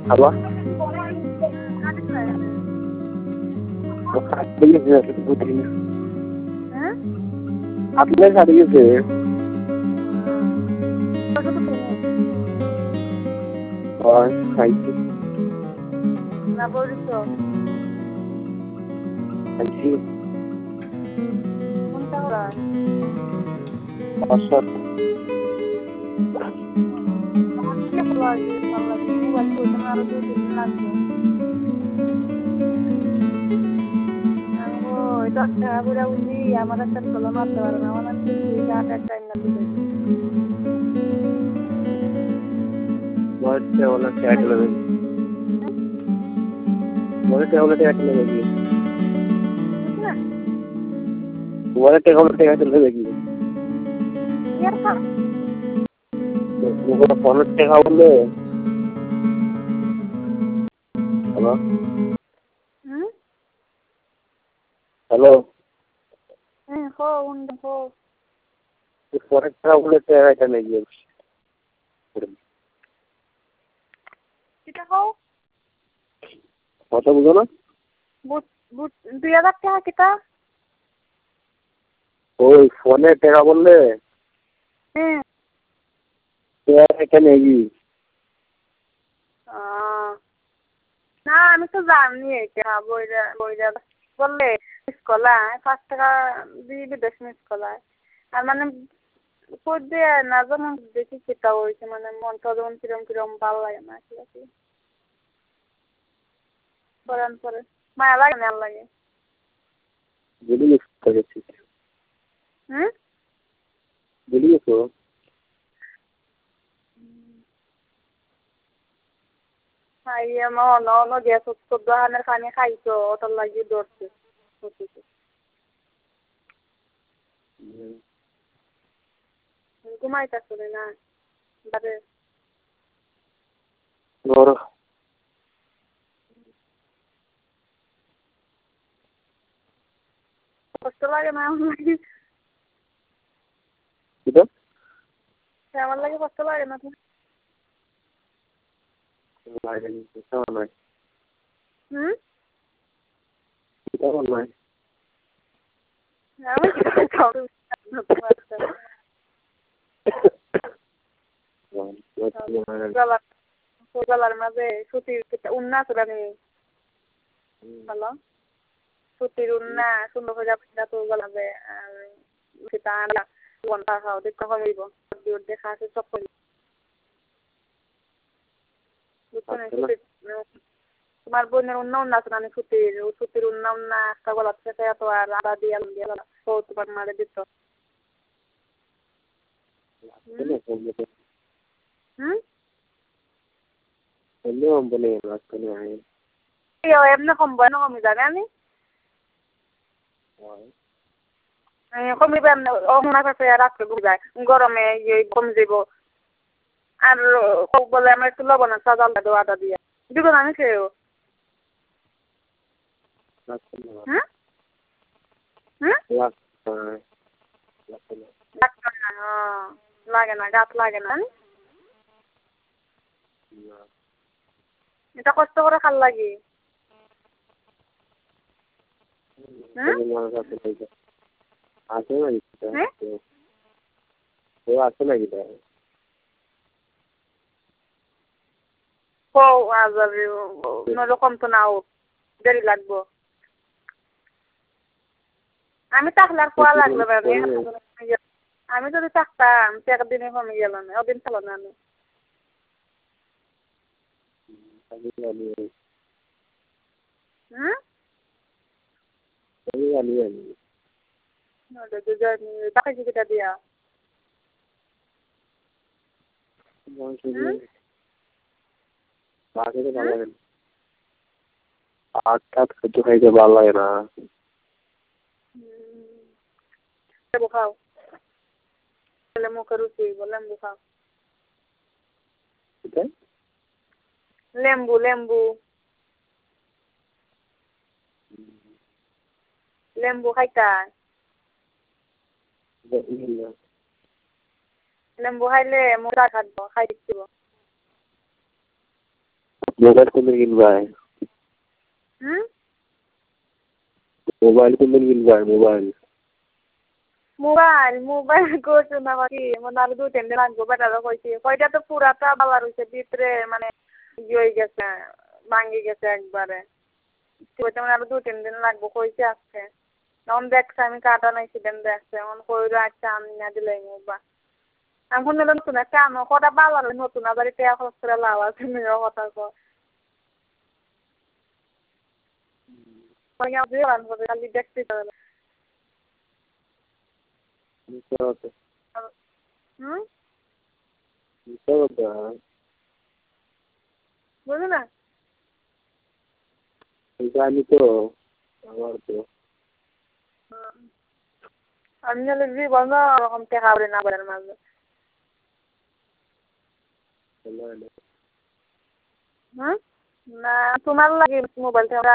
Halo? Atlet ada gitu. Oh, খাইছি। না বলিস খাইছি। কোনটা হলো অসর। আমার একটা ছোলা মারতে পারে না আমার টাইম না দিতে Muerte wala tag lagi. Muerte wala tag lagi. Muerte wala tag lagi. ইয়ার কা Mugo phone tag wala. Hello? Hello? হো উন্ড হো Phone tag wala tag lagi. কিটা হো কথা বুঝো না? বুট বুট 2000 টাকা কিটা ওই ফোনে টাকা বললে হ্যাঁ এটা নেই। না আমি তো জানি এটা বইরা বইরা বললে মিসকলায় 5 টাকা দিয়ে বিদেশ মিসকলায় আর মানে কই দিয়ে না জানো দেখি সেটা হয়েছে মানে মনটা যখন কিরম কিরম ভালো লাগে না ঠিক আছে করান পরে মায়া লাগে না লাগে বলি গেছি। বলি গেছো? খাইয়ে ন গ্যাস দোকানের পানি খাইছো ওটার লাগি ধরছে ঘুমাইতেছো না বারে ওর কষ্ট লাগে না আমার লাগে কিটা? আমার লাগে কষ্ট লাগে না লাগেনি কেমন নয়। কেমন নয়। গলার মাঝে সুতির উন্না তোরা নেই হ্যালো সুতির উন্না সুন্দর করে পিঠা তো গলাবে আর সেটা আনলা ঘন্টা খাও দেখতে কমিব দেখা আছে সব করি তোমার বোনের উন্না আছে না সুতির উন্না একটা গলা থেকে এত আর আদা দিয়ে আলু দিয়ে ও তোমার মারে দিত এমনি কমবো না কমি যাবে আমি কমিবে এমনি অমনা কাছে রাত্রে ঘুরে যায় গরমে কম যাব আর বলে আমার একটু লবণ চাল দেবো আদা দিয়ে দিব না আমি খেয়েও লাগে না গাছ লাগে না এটা কষ্ট করে খাল লাগি আছে নাকি আছে নাকি রকম তো নাও দেরি লাগবো আমি থাকলে আর খোয়া লাগলো আমি যদি থাকতাম একদিনে কমে গেল না ওদিন ছিল না আমি বাকি জিনিসটা দিয়া খেতে খাইতে ভালো লাগে না লেবু খাও মুখে রুচি লেম্বু খাও লেম্বু লেম্বু লেম্বু খাইতা লেম্বু খাইলে মুখা খাদ্য খাই দিব মোবাইল কোনদিন কিনবাই? মোবাইল কোনদিন কিনবাই? মোবাইল করছো না কি মনে আর 2-3 দিন লাগবো বেটারও কইছি কয়টা তো পুরাটা বালা রয়েছে ভিতরে মানে হয়ে গেছে ভাঙ্গি গেছে একবারে ওইটা মানে আরো 2-3 দিন লাগবো কইছে আজকে এখন দেখছে আমি কাটা নাইছি দেন দেখছে এখন কইলো আচ্ছা আমি না দিলে মোবা এখন হলো নতুন একটা আনো কটা বালা নতুন আবার এটা খরচ করে লাভ আছে মেয়ের কথা কয় খালি দেখতে পারে বুঝলি না জানি তো আমার তো আমি হলে জীবন ওরকম টেকা করে না বলেন মাঝে না তোমার লাগে মোবাইল